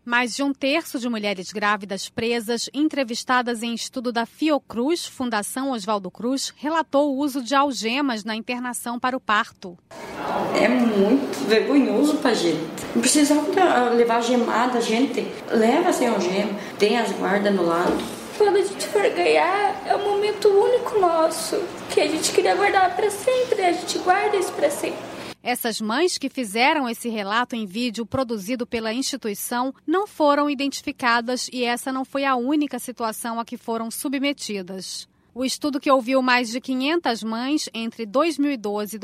Mais de um terço de mulheres grávidas presas, entrevistadas em estudo da Fiocruz, Fundação Oswaldo Cruz, relatou o uso de algemas na internação para o parto. É muito vergonhoso pra gente. Não precisava levar gemada, gente. Leva sem algema, tem as guardas no lado. Quando a gente for ganhar, é um momento único nosso, que a gente queria guardar para sempre, a gente guarda isso para sempre. Essas mães que fizeram esse relato em vídeo produzido pela instituição não foram identificadas e essa não foi a única situação a que foram submetidas. O estudo, que ouviu mais de 500 mães entre 2012 e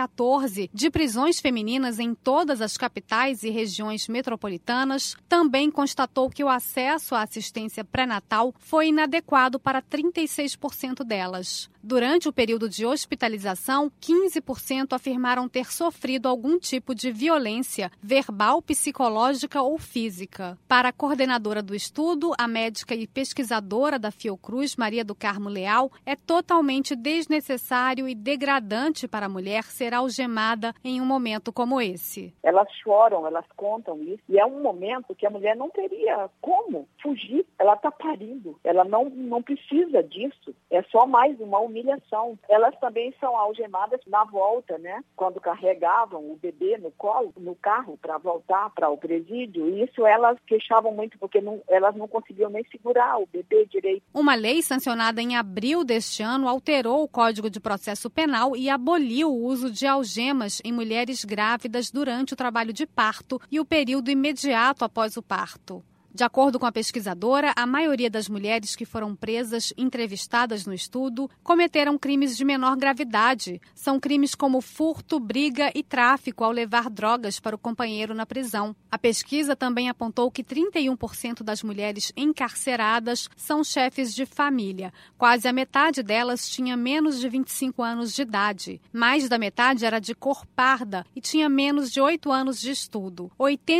2014 de prisões femininas em todas as capitais e regiões metropolitanas, também constatou que o acesso à assistência pré-natal foi inadequado para 36% delas. Durante o período de hospitalização, 15% afirmaram ter sofrido algum tipo de violência verbal, psicológica ou física. Para a coordenadora do estudo, a médica e pesquisadora da Fiocruz, Maria do Carmo Leal, é totalmente desnecessário e degradante para a mulher ser algemada em um momento como esse. Elas choram, elas contam isso, e é um momento que a mulher não teria como fugir. Ela está parindo, ela não precisa disso, é só mais uma humilhação. Elas também são algemadas na volta, né? Quando carregavam o bebê no colo, no carro, para voltar para o presídio, e isso elas queixavam muito, porque elas não conseguiam nem segurar o bebê direito. Uma lei sancionada em abril deste ano alterou o Código de Processo Penal e aboliu o uso de algemas em mulheres grávidas durante o trabalho de parto e o período imediato após o parto. De acordo com a pesquisadora, a maioria das mulheres que foram presas, entrevistadas no estudo, cometeram crimes de menor gravidade. São crimes como furto, briga e tráfico ao levar drogas para o companheiro na prisão. A pesquisa também apontou que 31% das mulheres encarceradas são chefes de família. Quase a metade delas tinha menos de 25 anos de idade. Mais da metade era de cor parda e tinha menos de 8 anos de estudo.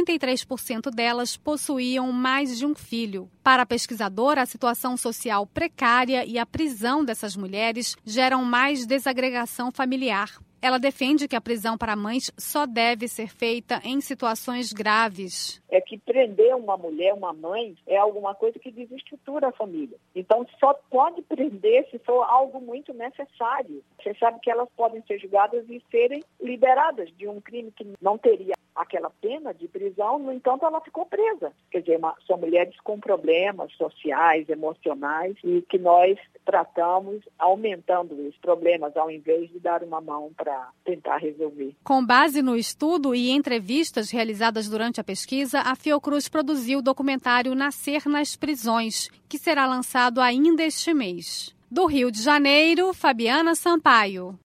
83% delas possuíam mais de um filho. Para a pesquisadora, a situação social precária e a prisão dessas mulheres geram mais desagregação familiar. Ela defende que a prisão para mães só deve ser feita em situações graves. É que prender uma mulher, uma mãe, é alguma coisa que desestrutura a família. Então, só pode prender se for algo muito necessário. Você sabe que elas podem ser julgadas e serem liberadas de um crime que não teria aquela pena de prisão, no entanto, ela ficou presa. Quer dizer, são mulheres com problemas sociais, emocionais, e que nós tratamos aumentando os problemas, ao invés de dar uma mão para tentar resolver. Com base no estudo e entrevistas realizadas durante a pesquisa, a Fiocruz produziu o documentário Nascer nas Prisões, que será lançado ainda este mês. Do Rio de Janeiro, Fabiana Sampaio.